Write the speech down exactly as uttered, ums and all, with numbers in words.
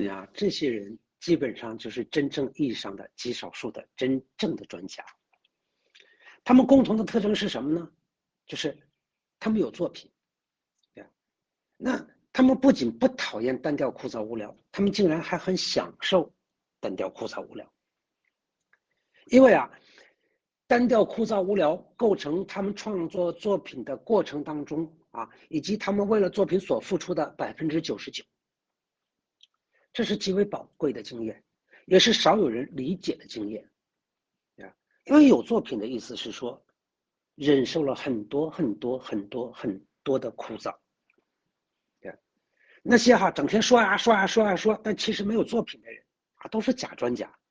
啊，这些人基本上就是真正意义上的极少数的真正的专家。他们共同的特征是什么呢？就是他们有作品。那他们不仅不讨厌单调枯燥无聊，他们竟然还很享受单调枯燥无聊。因为啊，单调枯燥无聊构成他们创作作品的过程当中啊，以及他们为了作品所付出的百分之九十九。这是极为宝贵的经验，也是少有人理解的经验。因为有作品的意思是说，忍受了很多很多很多很多的枯燥。那些哈整天说呀说呀说呀说，但其实没有作品的人啊，都是假专家。